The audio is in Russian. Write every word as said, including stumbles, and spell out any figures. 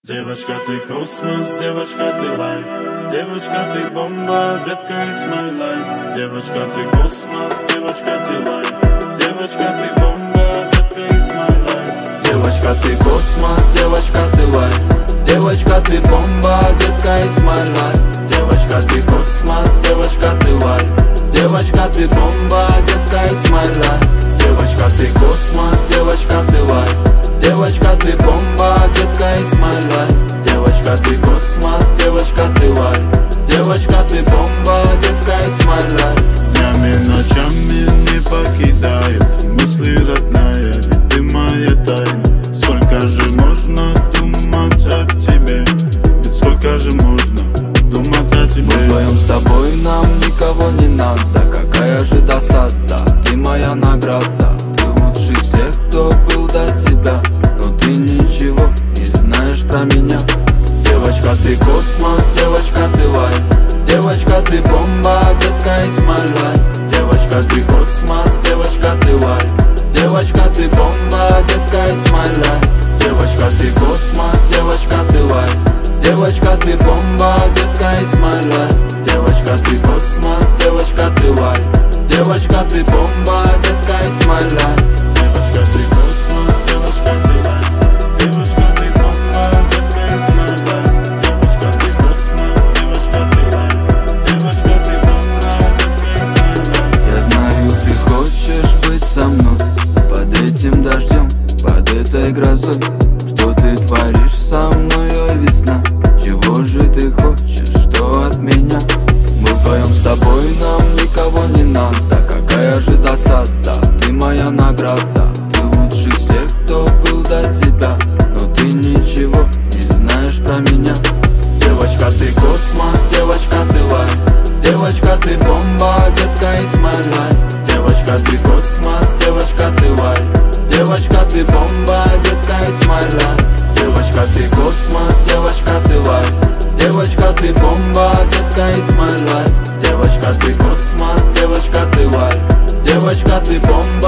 Девочка, ты космос, девочка, ты лайф. Девочка, ты бомба, детка, it's my life. Девочка, ты космос, девочка, ты лайф. Девочка, ты бомба, детка, it's my life. Девочка, ты космос, девочка, ты лайф. Девочка, ты бомба, детка, it's my life. Девочка, ты космос, девочка, ты лайф. Девочка, ты бомба, детка, it's my life. Девочка, ты космос, девочка, ты лайф. Девочка, ты бомба, детка, it's my life. Девочка, ты космос, девочка, ты лайф. Девочка, ты бомба, детка, it's my life. Днями, ночами не покидают мысли, родная, ведь ты моя тайна. Сколько же можно думать о тебе? Ведь сколько же можно думать о тебе? Мы вдвоем с тобой, нам никого не надо. Какая же досада, ты моя награда. Ты лучший всех, кто был до тебя. Но ты ничего не знаешь про меня. Девочка, ты космос, девочка, ты лайф. Девочка, ты бомба, детка, it's my life. Девочка, ты космос, девочка, ты лайф. Девочка, ты бомба, детка, it's my life. Девочка, ты космос, девочка, ты лайф. Девочка, ты бомба, детка, it's my life. Девочка, ты космос, девочка, ты лайф. Девочка, ты бомба, детка, it's my life. Девочка, ты космос, девочка, ты лайф. Девочка, ты бомба, детка, it's my life. Девочка, ты космос, девочка, ты лайф. Девочка, ты бомба, детка, it's my life. Я знаю, ты хочешь быть со мной под этим дождем, под этой грозой. Что ты творишь со мной, ой, весна? Чего же ты хочешь, что от меня? Мы вдвоем с тобой, нам никого не надо. Какая же досада, ты моя награда. Ты лучший всех, кто был до тебя. Но ты ничего не знаешь про меня. Девочка, ты космос, девочка, ты лайф. Девочка, ты бомба, детка, it's my life. Девочка, ты космос, девочка, ты лайф. Девочка, ты бомба, детка, it's my life. Девочка, ты космос, девочка, ты лайф. Девочка, ты бомба, детка, it's my life. Девочка, ты космос, девочка, ты лайф. Девочка, ты бомба.